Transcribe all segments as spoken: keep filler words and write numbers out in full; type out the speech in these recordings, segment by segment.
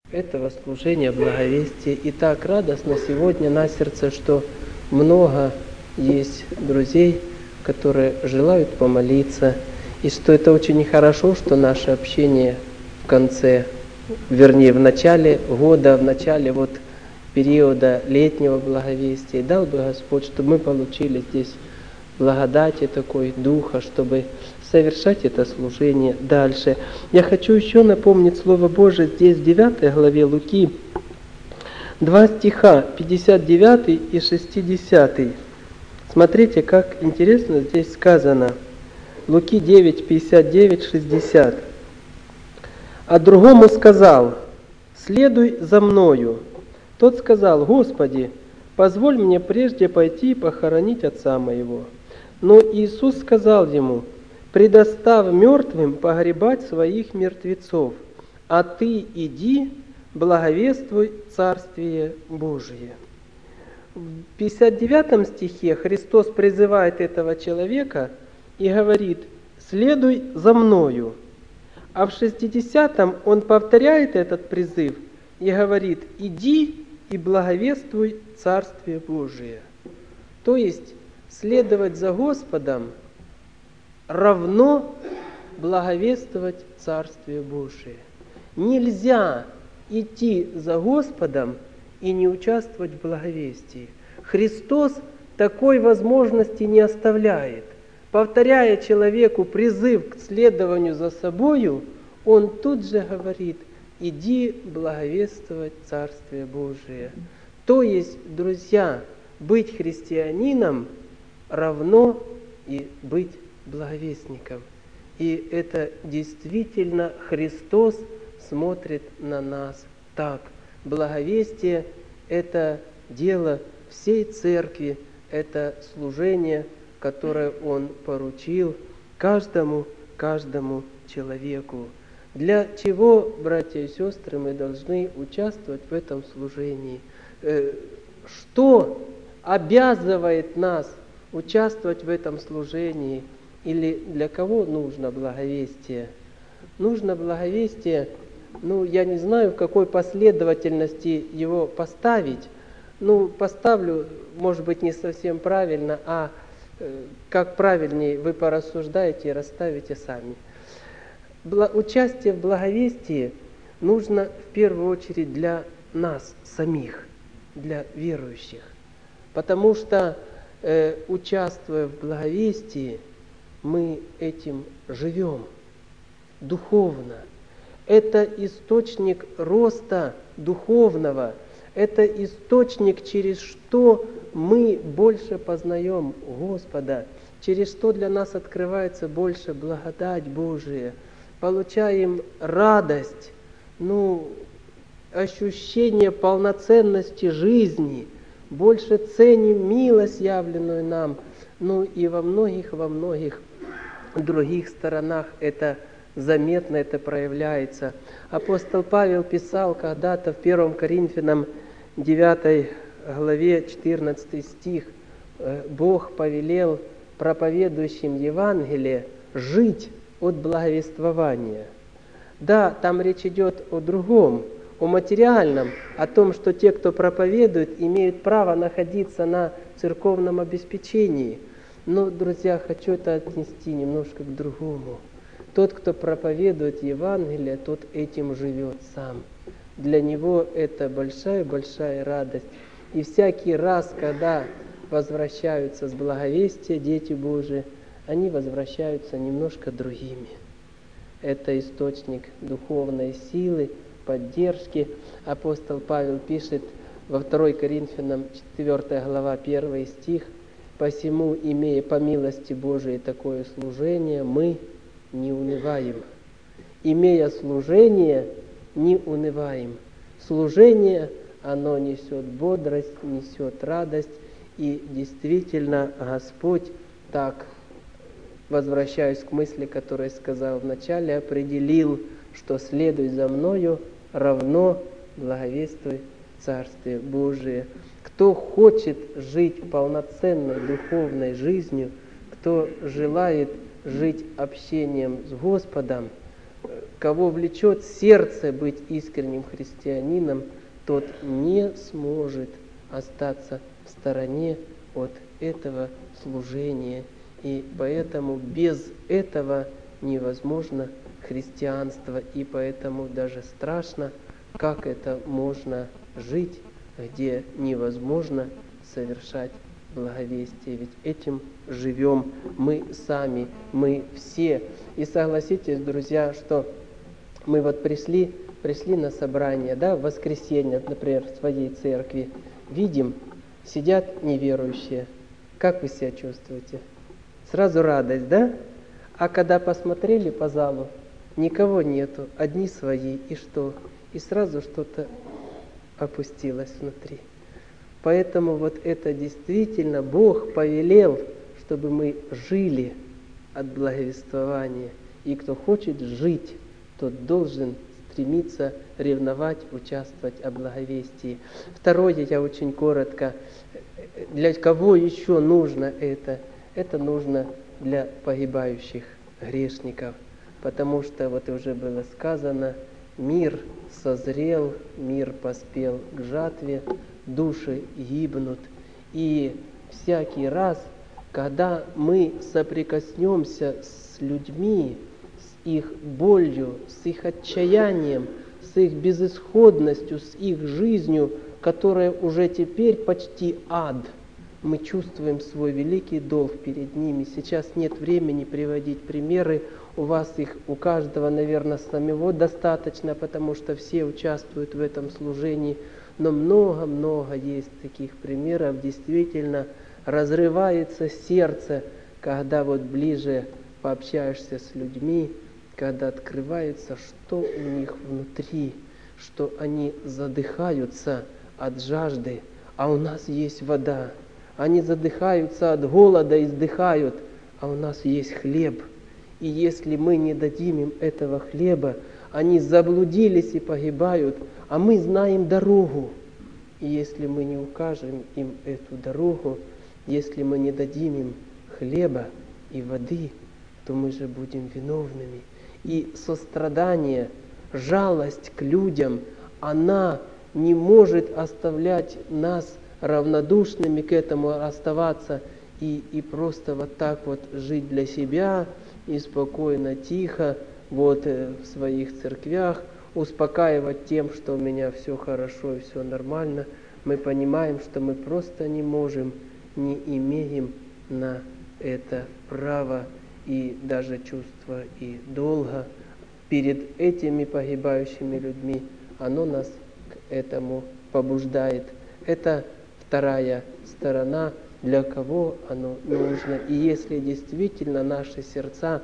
этого служения благовестия. И так радостно сегодня на сердце, что много есть друзей, которые желают помолиться, и что это очень хорошо, что наше общение в конце, вернее, в начале года, в начале вот периода летнего благовестия. И дал бы Господь, чтобы мы получили здесь благодати такой, духа, чтобы совершать это служение дальше. Я хочу еще напомнить Слово Божие здесь, в девятой главе Луки, два стиха, пятьдесят девятый и шестидесятый. Смотрите, как интересно здесь сказано. Луки девять, пятьдесят девять, шестьдесят. «А другому сказал: следуй за мною. Тот сказал: Господи, позволь мне прежде пойти и похоронить отца моего. Но Иисус сказал ему: предостав мертвым погребать своих мертвецов, а ты иди, благовествуй Царствие Божие». В пятьдесят девятом стихе Христос призывает этого человека и говорит: «Следуй за мною». А в шестидесятом Он повторяет этот призыв и говорит: «Иди и благовествуй Царствие Божие». То есть следовать за Господом равно благовествовать Царствие Божие. Нельзя идти за Господом и не участвовать в благовестии. Христос такой возможности не оставляет. Повторяя человеку призыв к следованию за собою, Он тут же говорит: иди благовествовать Царствие Божие. То есть, друзья, быть христианином равно и быть благовестником. И это действительно Христос смотрит на нас так. Благовестие – это дело всей церкви, это служение, которое Он поручил каждому, каждому человеку. Для чего, братья и сестры, мы должны участвовать в этом служении? Что обязывает нас участвовать в этом служении? Или для кого нужно благовестие? Нужно благовестие, ну, я не знаю, в какой последовательности его поставить. Ну, поставлю, может быть, не совсем правильно, а э, как правильнее вы порассуждаете и расставите сами. Бла- участие в благовестии нужно в первую очередь для нас самих, для верующих. Потому что, э, участвуя в благовестии, мы этим живем духовно. Это источник роста духовного, это источник, через что мы больше познаем Господа, через что для нас открывается больше благодать Божия, получаем радость, ну, ощущение полноценности жизни, больше ценим милость, явленную нам, ну и во многих, во многих других сторонах это заметно, это проявляется. Апостол Павел писал когда-то в первом Коринфянам девятой главе четырнадцатый стих: «Бог повелел проповедующим Евангелие жить от благовествования». Да, там речь идет о другом, о материальном, о том, что те, кто проповедует, имеют право находиться на церковном обеспечении. Но, друзья, хочу это отнести немножко к другому. Тот, кто проповедует Евангелие, тот этим живет сам. Для него это большая-большая радость. И всякий раз, когда возвращаются с благовестия дети Божии, они возвращаются немножко другими. Это источник духовной силы, поддержки. Апостол Павел пишет во второй Коринфянам четвёртая глава, первый стих: «Посему, имея по милости Божией такое служение, мы не унываем». Имея служение, не унываем. Служение, оно несет бодрость, несет радость. И действительно, Господь так, возвращаюсь к мысли, которую я сказал вначале, определил, что следуй за мною равно благовествуй Царствие Божие. Кто хочет жить полноценной духовной жизнью, кто желает жить общением с Господом, кого влечет сердце быть искренним христианином, тот не сможет остаться в стороне от этого служения. И поэтому без этого невозможно христианство, и поэтому даже страшно, как это можно жить, где невозможно совершать благовестие. Ведь этим живем мы сами, мы все. И согласитесь, друзья, что мы вот пришли, пришли на собрание, да, в воскресенье, например, в своей церкви, видим, сидят неверующие. Как вы себя чувствуете? Сразу радость, да? А когда посмотрели по залу, никого нету, одни свои, и что? И сразу что-то опустилось внутри. Поэтому вот это действительно Бог повелел, чтобы мы жили от благовествования. И кто хочет жить, тот должен стремиться ревновать, участвовать о благовестии. Второе, я очень коротко. Для кого еще нужно это? Это нужно для погибающих грешников. Потому что, вот уже было сказано, мир созрел, мир поспел к жатве, души гибнут. И всякий раз, когда мы соприкоснемся с людьми, с их болью, с их отчаянием, с их безысходностью, с их жизнью, которая уже теперь почти ад, мы чувствуем свой великий долг перед ними. Сейчас нет времени приводить примеры, у вас их, у каждого, наверное, самого достаточно, потому что все участвуют в этом служении. Но много-много есть таких примеров. Действительно, разрывается сердце, когда вот ближе пообщаешься с людьми, когда открывается, что у них внутри, что они задыхаются от жажды, а у нас есть вода. Они задыхаются от голода и издыхают, а у нас есть хлеб. И если мы не дадим им этого хлеба, они заблудились и погибают, а мы знаем дорогу. И если мы не укажем им эту дорогу, если мы не дадим им хлеба и воды, то мы же будем виновными. И сострадание, жалость к людям, она не может оставлять нас равнодушными к этому, оставаться и, и просто вот так вот жить для себя и спокойно, тихо, вот в своих церквях, успокаивать тем, что у меня все хорошо и все нормально. Мы понимаем, что мы просто не можем, не имеем на это права и даже чувства и долга перед этими погибающими людьми. Оно нас к этому побуждает. Это вторая сторона, для кого оно нужно. И если действительно наши сердца,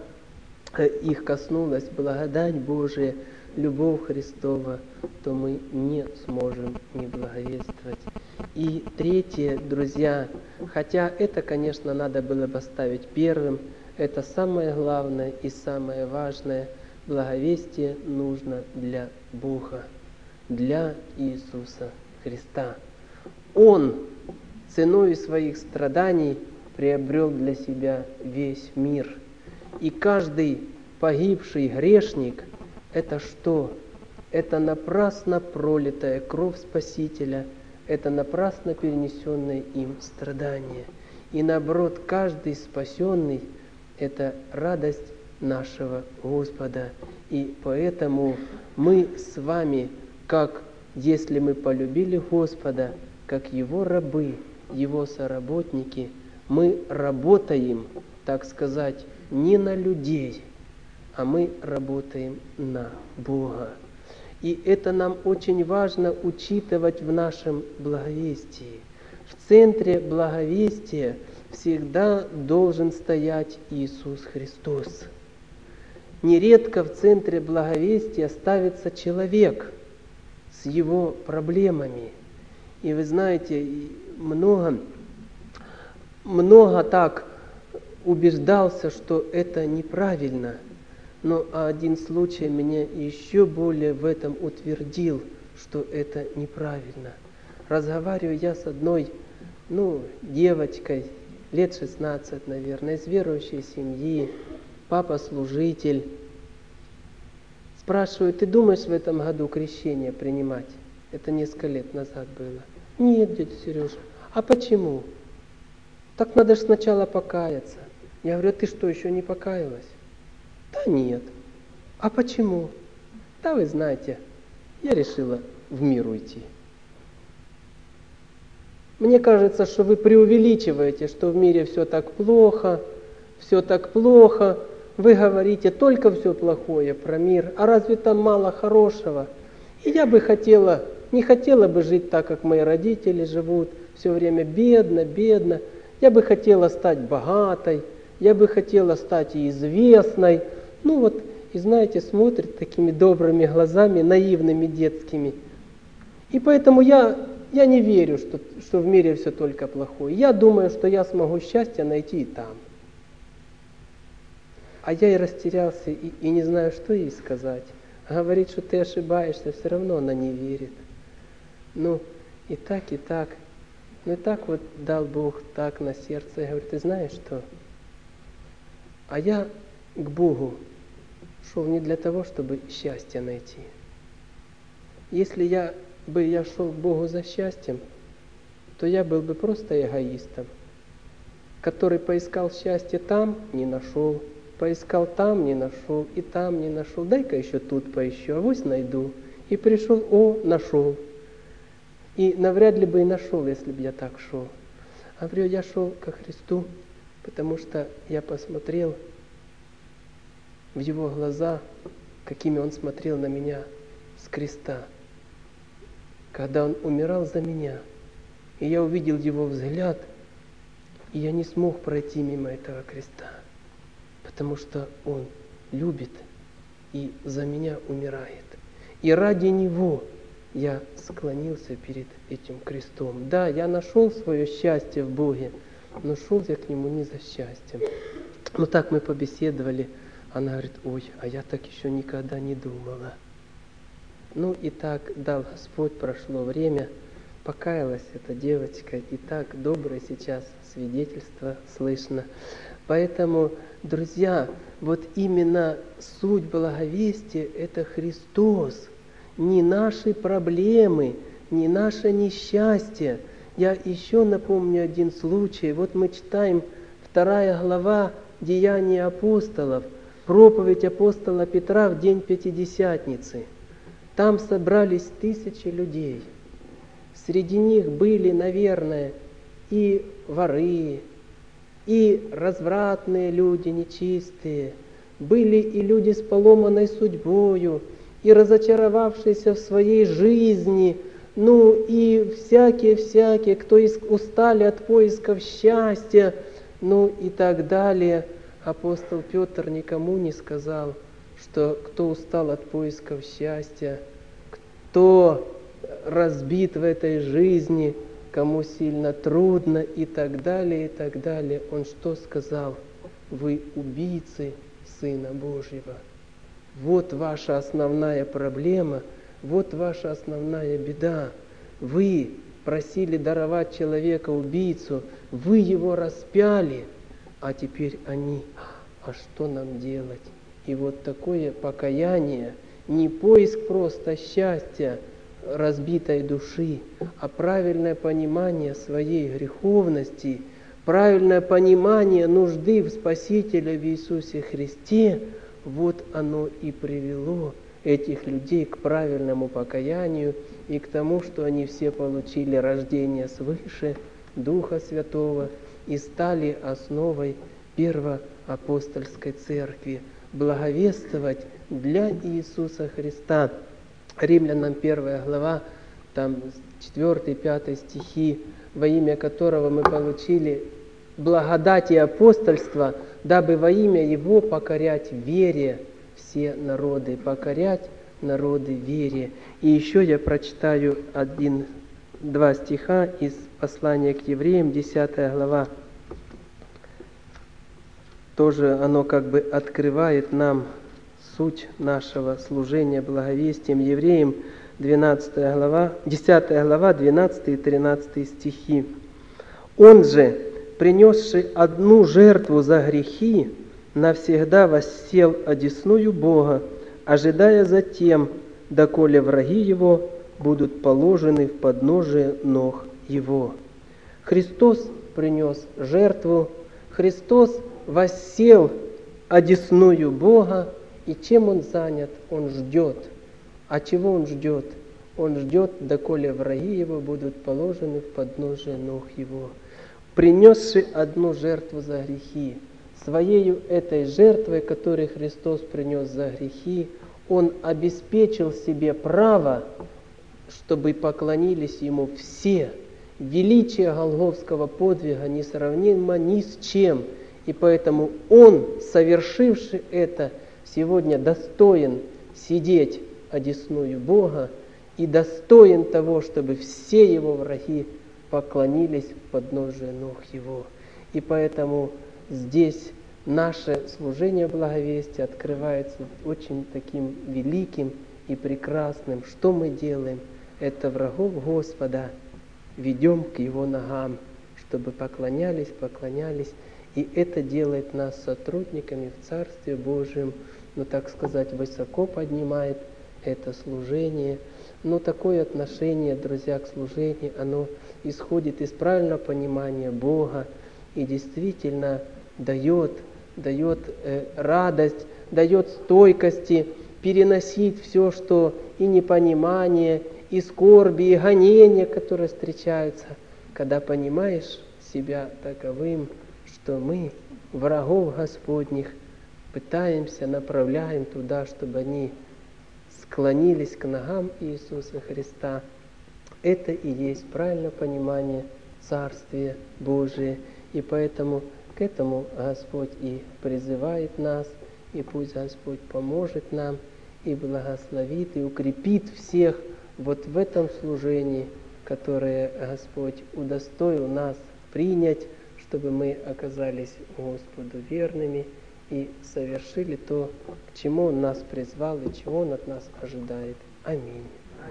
их коснулась благодать Божия, любовь Христова, то мы не сможем не благовествовать. И третье, друзья, хотя это, конечно, надо было бы ставить первым, это самое главное и самое важное, благовестие нужно для Бога, для Иисуса Христа. Он ценой своих страданий приобрел для себя весь мир. И каждый погибший грешник – это что? Это напрасно пролитая кровь Спасителя, это напрасно перенесенные им страдания. И наоборот, каждый спасенный – это радость нашего Господа. И поэтому мы с вами, как если мы полюбили Господа, как Его рабы, Его соработники, мы работаем, так сказать, не на людей, а мы работаем на Бога. И это нам очень важно учитывать в нашем благовестии. В центре благовестия всегда должен стоять Иисус Христос. Нередко в центре благовестия ставится человек с его проблемами. И вы знаете, много, много так убеждался, что это неправильно. Но один случай меня еще более в этом утвердил, что это неправильно. Разговариваю я с одной, ну, девочкой, лет шестнадцать, наверное, из верующей семьи, папа служитель. Спрашиваю, ты думаешь в этом году крещение принимать? Это несколько лет назад было. Нет, дядя Сережа. А почему? Так надо же сначала покаяться. Я говорю, ты что, еще не покаялась? Да нет. А почему? Да вы знаете, я решила в мир уйти. Мне кажется, что вы преувеличиваете, что в мире все так плохо, все так плохо. Вы говорите только все плохое про мир, а разве там мало хорошего? И я бы хотела, не хотела бы жить так, как мои родители живут, все время бедно, бедно. Я бы хотела стать богатой, я бы хотела стать и известной. Ну вот, и знаете, смотрит такими добрыми глазами, наивными детскими. И поэтому я, я не верю, что, что в мире все только плохое. Я думаю, что я смогу счастье найти и там. А я и растерялся, и, и не знаю, что ей сказать. Говорит, что ты ошибаешься, все равно она не верит. Ну, и так, и так. Ну и так вот дал Бог так на сердце. Я говорю, ты знаешь что? А я к Богу шел не для того, чтобы счастье найти. Если я бы я шел к Богу за счастьем, то я был бы просто эгоистом, который поискал счастье там, не нашел, поискал там, не нашел, и там не нашел. Дай-ка еще тут поищу, авось найду. И пришел, о, нашел. И навряд ли бы и нашел, если бы я так шел. А говорю, я шел ко Христу, потому что я посмотрел в Его глаза, какими Он смотрел на меня с креста, когда Он умирал за меня. И я увидел Его взгляд, и я не смог пройти мимо этого креста, потому что Он любит и за меня умирает. И ради Него я склонился перед этим крестом. Да, я нашел свое счастье в Боге, но шел я к Нему не за счастьем. Ну так мы побеседовали. Она говорит, ой, а я так еще никогда не думала. Ну и так дал Господь, прошло время, покаялась эта девочка, и так доброе сейчас свидетельство слышно. Поэтому, друзья, вот именно суть благовестия – это Христос, не наши проблемы, не наше несчастье. Я еще напомню один случай. Вот мы читаем вторая глава Деяний апостолов, проповедь апостола Петра в день Пятидесятницы. Там собрались тысячи людей. Среди них были, наверное, и воры, и развратные люди, нечистые, были и люди с поломанной судьбою, и разочаровавшиеся в своей жизни, ну и всякие-всякие, кто устали от поисков счастья, ну и так далее. Апостол Петр никому не сказал, что кто устал от поисков счастья, кто разбит в этой жизни, кому сильно трудно и так далее, и так далее. Он что сказал? Вы убийцы Сына Божьего. Вот ваша основная проблема, вот ваша основная беда. Вы просили даровать человека убийцу, вы его распяли, а теперь они, а что нам делать? И вот такое покаяние, не поиск просто счастья разбитой души, а правильное понимание своей греховности, правильное понимание нужды в Спасителе в Иисусе Христе, вот оно и привело этих людей к правильному покаянию и к тому, что они все получили рождение свыше Духа Святого и стали основой первоапостольской церкви. Благовествовать для Иисуса Христа. Римлянам первая глава, там четвёртый-пятый стихи, во имя которого мы получили благодать и апостольство, дабы во имя Его покорять вере все народы, покорять народы вере. И еще я прочитаю один-два стиха из послания к евреям, десятая глава. Тоже оно как бы открывает нам суть нашего служения благовестием евреям, двенадцатая глава, десятая глава, двенадцатый и тринадцатый стихи. «Он же, принесший одну жертву за грехи, навсегда воссел одесную Бога, ожидая затем, доколе враги его будут положены в подножие ног его». Христос принес жертву, Христос воссел одесную Бога, и чем Он занят? Он ждет. А чего Он ждет? Он ждет, доколе враги Его будут положены в подножие ног Его. Принесший одну жертву за грехи, Своею этой жертвой, которую Христос принес за грехи, Он обеспечил себе право, чтобы поклонились Ему все. Величие Голгофского подвига несравнимо ни с чем. И поэтому Он, совершивший это, сегодня достоин сидеть одесную Бога и достоин того, чтобы все Его враги поклонились в подножие ног Его. И поэтому здесь наше служение благовестия открывается очень таким великим и прекрасным. Что мы делаем? Это врагов Господа ведем к Его ногам, чтобы поклонялись, поклонялись. И это делает нас сотрудниками в Царстве Божьем, ну, так сказать, высоко поднимает это служение. Но такое отношение, друзья, к служению, оно исходит из правильного понимания Бога и действительно дает, дает э, радость, дает стойкости переносить все, что и непонимание, и скорби, и гонения, которые встречаются, когда понимаешь себя таковым, что мы врагов Господних пытаемся, направляем туда, чтобы они склонились к ногам Иисуса Христа. Это и есть правильное понимание Царствия Божия. И поэтому к этому Господь и призывает нас, и пусть Господь поможет нам, и благословит, и укрепит всех вот в этом служении, которое Господь удостоил нас принять, чтобы мы оказались Господу верными и совершили то, к чему Он нас призвал и чего Он от нас ожидает. Аминь.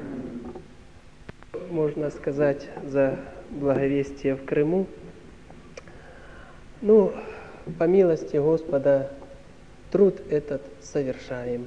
Можно сказать за благовестие в Крыму. Ну, по милости Господа, труд этот совершаем.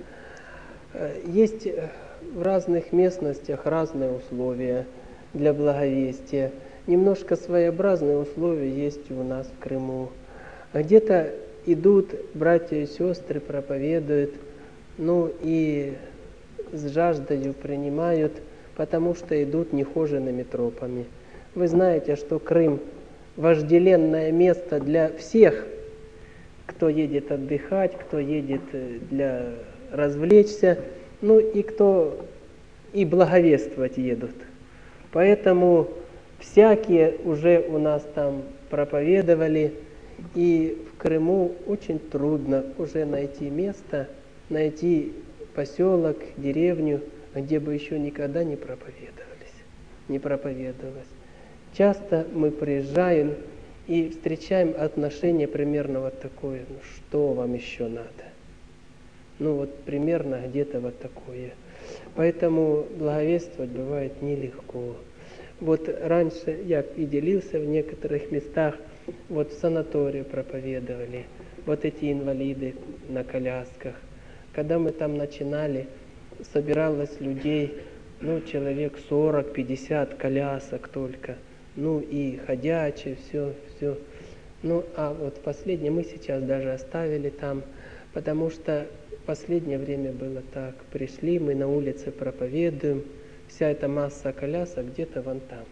Есть в разных местностях разные условия для благовестия. Немножко своеобразные условия есть у нас в Крыму. Где-то идут братья и сестры, проповедуют, ну и с жаждою принимают, потому что идут нехоженными тропами. Вы знаете, что Крым – вожделенное место для всех, кто едет отдыхать, кто едет для развлечься, ну и кто и благовествовать едут. Поэтому всякие уже у нас там проповедовали, и в Крыму очень трудно уже найти место, найти поселок, деревню, где бы еще никогда не проповедовались, не проповедовалось. Часто мы приезжаем и встречаем отношение примерно вот такое: ну что вам еще надо? Ну вот примерно где-то вот такое. Поэтому благовествовать бывает нелегко. Вот раньше я и делился в некоторых местах, вот в санатории проповедовали, вот эти инвалиды на колясках. Когда мы там начинали, собиралось людей, ну, человек сорок-пятьдесят колясок только, ну и ходячие, все, все. Ну, а вот последнее мы сейчас даже оставили там, потому что в последнее время было так. Пришли, мы на улице проповедуем, вся эта масса колясок где-то вон там.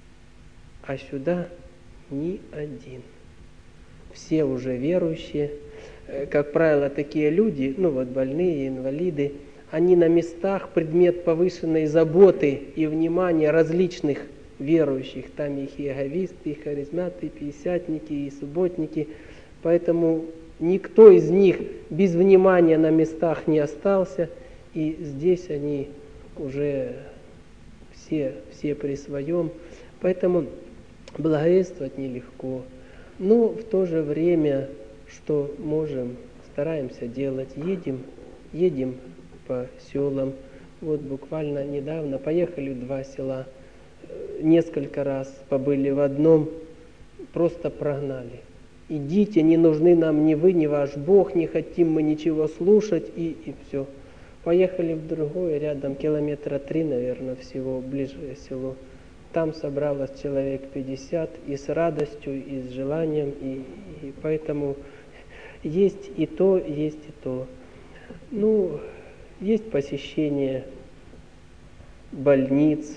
А сюда ни один. Все уже верующие. Как правило, такие люди, ну вот больные, инвалиды, они на местах предмет повышенной заботы и внимания различных верующих. Там и иеговисты, и харизматы, и пятидесятники, и субботники. Поэтому никто из них без внимания на местах не остался. И здесь они уже все, все при своем. Поэтому благовествовать нелегко. Но в то же время, что можем, стараемся делать. Едем, едем по селам. Вот буквально недавно поехали в два села. Несколько раз побыли в одном, просто прогнали. Идите, не нужны нам ни вы, ни ваш Бог, не хотим мы ничего слушать, и, и все. Поехали в другое, рядом километра три, наверное, всего, ближе село. Там собралось человек пятьдесят, и с радостью, и с желанием, и, и поэтому есть и то, есть и то. Ну, есть посещение больниц,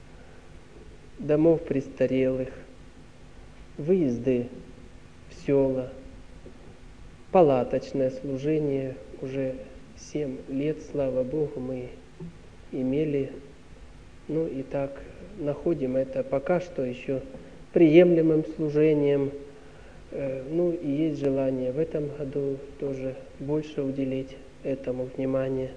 домов престарелых, выезды в села, палаточное служение. Уже семь лет, слава Богу, мы имели. Ну и так находим это пока что еще приемлемым служением. Ну и есть желание в этом году тоже больше уделить этому внимание.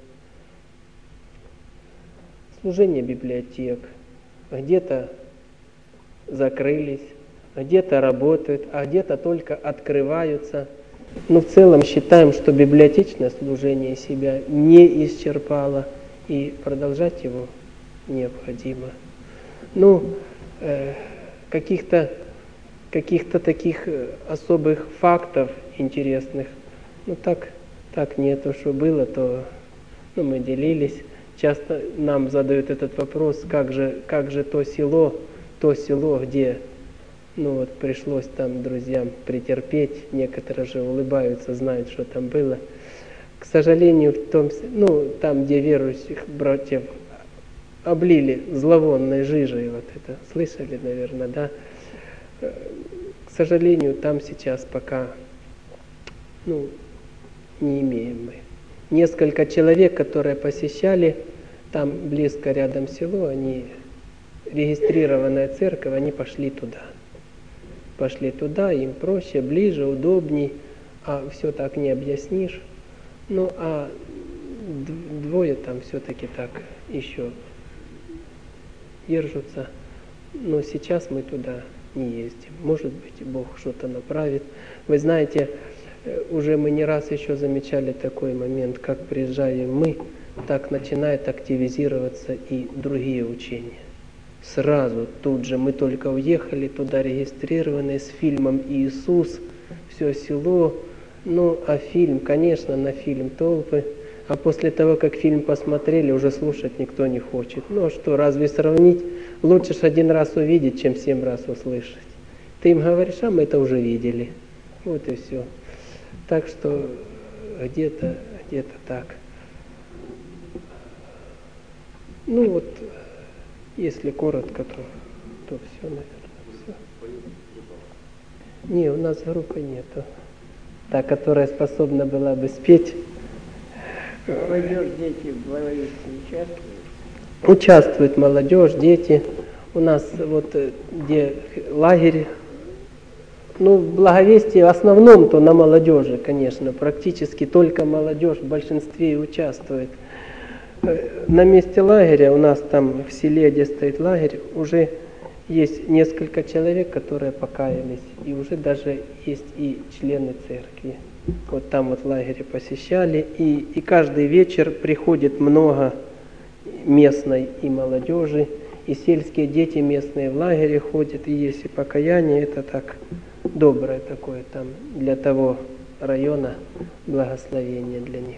Служение библиотек. Где-то закрылись, где-то работают, а где-то только открываются. Но в целом считаем, что библиотечное служение себя не исчерпало, и продолжать его необходимо. Ну, э, каких-то каких-то таких особых фактов интересных, ну так, так нету, что было, то ну, мы делились. Часто нам задают этот вопрос, как же, как же то село, то село, где ну вот пришлось там друзьям претерпеть, некоторые же улыбаются, знают, что там было. К сожалению, в том, ну, там, где верующих братьев облили зловонной жижей, вот это, слышали, наверное, да? К сожалению, там сейчас пока, ну, не имеем мы. Несколько человек, которые посещали, там близко рядом село, они, регистрированная церковь, они пошли туда. Пошли туда, им проще, ближе, удобней, а все так не объяснишь. Ну, а двое там все-таки так еще держатся. Но сейчас мы туда не ездим. Может быть, Бог что-то направит. Вы знаете, уже мы не раз еще замечали такой момент, как приезжаем мы, так начинает активизироваться и другие учения. Сразу, тут же, мы только уехали туда регистрированные с фильмом «Иисус», все село, ну, а фильм, конечно, на фильм толпы, а после того, как фильм посмотрели, уже слушать никто не хочет. Ну, а что, разве сравнить? Лучше ж один раз увидеть, чем семь раз услышать. Ты им говоришь, а мы это уже видели. Вот и все. Так что где-то, где-то так. Ну вот, если коротко, то, то все, наверное, все. Не, у нас группы нету. Та, которая способна была бы спеть. Молодежь, дети в благовестии участвуют? Участвует молодежь, дети. У нас вот где лагерь, ну, в благовестии в основном-то на молодежи, конечно, практически только молодежь в большинстве и участвует. На месте лагеря, у нас там в селе, где стоит лагерь, уже есть несколько человек, которые покаялись, и уже даже есть и члены церкви. Вот там вот в лагере посещали, и, и каждый вечер приходит много местной и молодежи, и сельские дети местные в лагере ходят, и есть и покаяние, это так доброе такое там для того района благословение для них.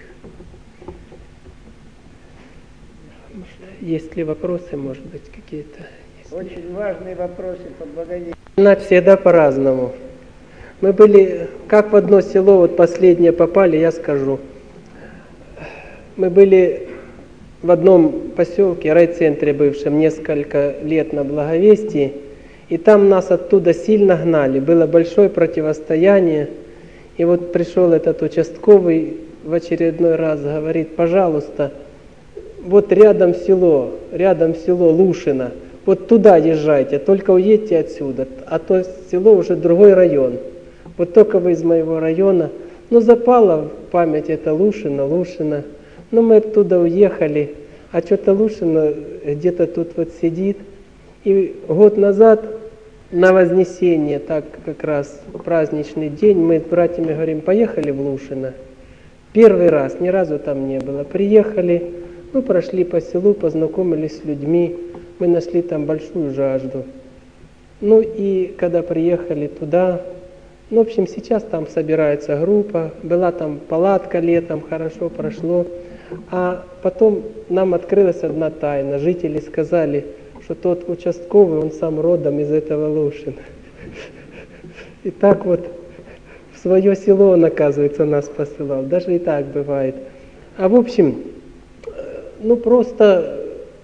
Есть ли вопросы, может быть, какие-то? Очень важные вопросы по благовестию. Всегда по-разному. Мы были, как в одно село, вот последнее попали, я скажу. Мы были в одном поселке, райцентре бывшем, несколько лет на благовестии, и там нас оттуда сильно гнали, было большое противостояние. И вот пришел этот участковый в очередной раз, говорит, пожалуйста, вот рядом село, рядом село Лушино, вот туда езжайте, только уедьте отсюда, а то село уже другой район. Вот только вы из моего района. Ну, запало в память это Лушино, Лушино. Ну, мы оттуда уехали, а что-то Лушино где-то тут вот сидит. И год назад на Вознесение, так как раз праздничный день, мы с братьями говорим, поехали в Лушино. Первый раз, ни разу там не было. Приехали, ну, прошли по селу, познакомились с людьми, мы нашли там большую жажду. Ну и когда приехали туда, ну, в общем, сейчас там собирается группа, была там палатка летом, хорошо прошло. А потом нам открылась одна тайна. Жители сказали, что тот участковый, он сам родом из этого Волошина. И так вот в свое село он, оказывается, нас посылал. Даже и так бывает. А в общем, ну просто,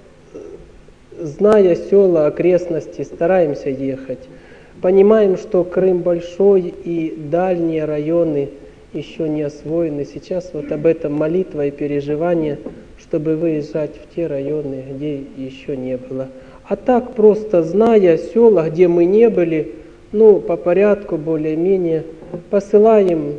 зная села, окрестности, стараемся ехать. Понимаем, что Крым большой и дальние районы еще не освоены. Сейчас вот об этом молитва и переживание, чтобы выезжать в те районы, где еще не было. А так просто, зная села, где мы не были, ну, по порядку более-менее, посылаем.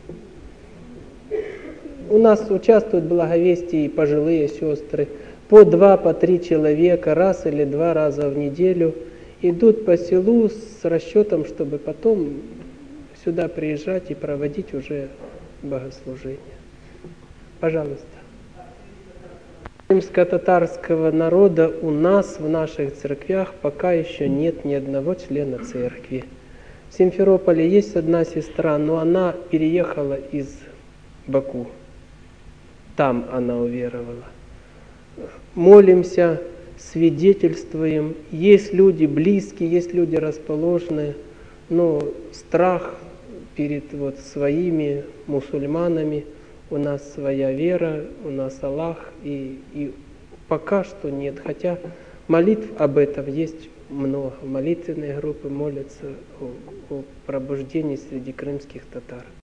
У нас участвуют в благовестии пожилые сестры, по два, по три человека, раз или два раза в неделю, идут по селу с расчетом, чтобы потом сюда приезжать и проводить уже богослужение. Пожалуйста. Римско-татарского народа у нас в наших церквях пока еще нет ни одного члена церкви. В Симферополе есть одна сестра, но она переехала из Баку. Там она уверовала. Молимся, свидетельствуем. Есть люди близкие, есть люди расположенные, но страх перед вот своими мусульманами. У нас своя вера, у нас Аллах, и, и пока что нет. Хотя молитв об этом есть много. Молитвенные группы молятся о, о пробуждении среди крымских татар.